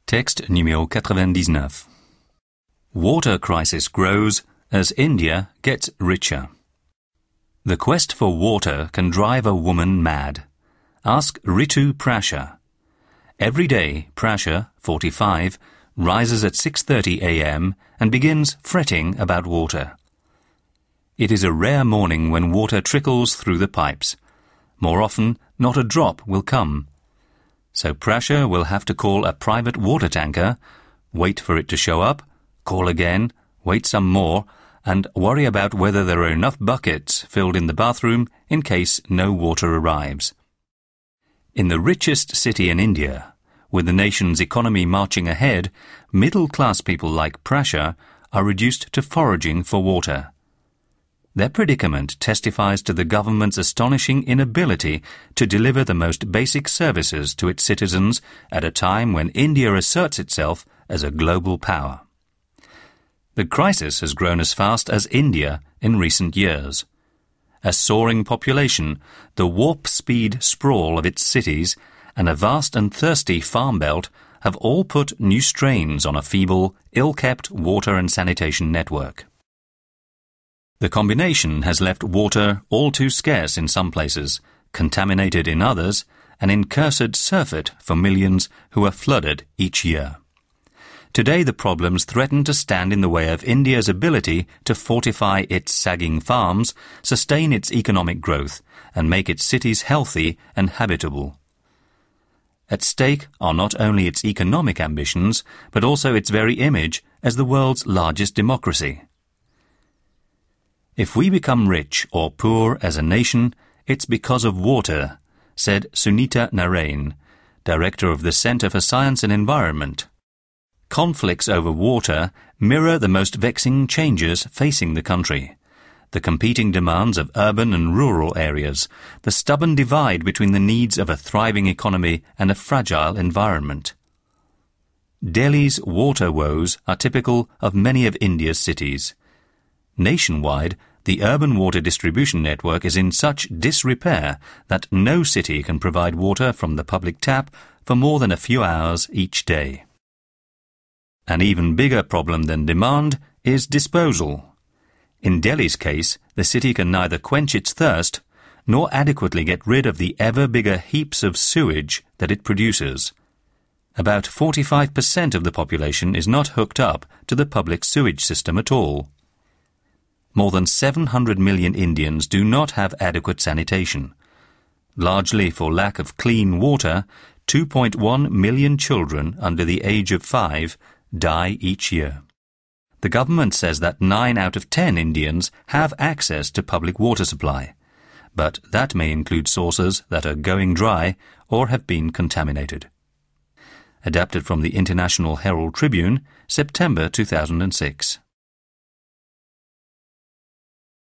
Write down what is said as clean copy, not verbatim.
Texte numéro 99. Water crisis grows as India gets richer. The quest for water can drive a woman mad. Ask Ritu Prasha. Every day, Prasha, 45, rises at 6:30 a.m. and begins fretting about water. It is a rare morning when water trickles through the pipes. More often, not a drop will come. So Prasha will have to call a private water tanker, wait for it to show up, call again, wait some more, and worry about whether there are enough buckets filled in the bathroom in case no water arrives. In the richest city in India, with the nation's economy marching ahead, middle-class people like Prasha are reduced to foraging for water. Their predicament testifies to the government's astonishing inability to deliver the most basic services to its citizens at a time when India asserts itself as a global power. The crisis has grown as fast as India in recent years. A soaring population, the warp-speed sprawl of its cities, and a vast and thirsty farm belt have all put new strains on a feeble, ill-kept water and sanitation network. The combination has left water all too scarce in some places, contaminated in others, and in cursed surfeit for millions who are flooded each year. Today the problems threaten to stand in the way of India's ability to fortify its sagging farms, sustain its economic growth, and make its cities healthy and habitable. At stake are not only its economic ambitions, but also its very image as the world's largest democracy. If we become rich or poor as a nation, it's because of water, said Sunita Narain, director of the Centre for Science and Environment. Conflicts over water mirror the most vexing changes facing the country. The competing demands of urban and rural areas, the stubborn divide between the needs of a thriving economy and a fragile environment. Delhi's water woes are typical of many of India's cities. Nationwide, the urban water distribution network is in such disrepair that no city can provide water from the public tap for more than a few hours each day. An even bigger problem than demand is disposal. In Delhi's case, the city can neither quench its thirst nor adequately get rid of the ever bigger heaps of sewage that it produces. About 45% of the population is not hooked up to the public sewage system at all. More than 700 million Indians do not have adequate sanitation. Largely for lack of clean water, 2.1 million children under the age of 5 die each year. The government says that 9 out of 10 Indians have access to public water supply, but that may include sources that are going dry or have been contaminated. Adapted from the International Herald Tribune, September 2006.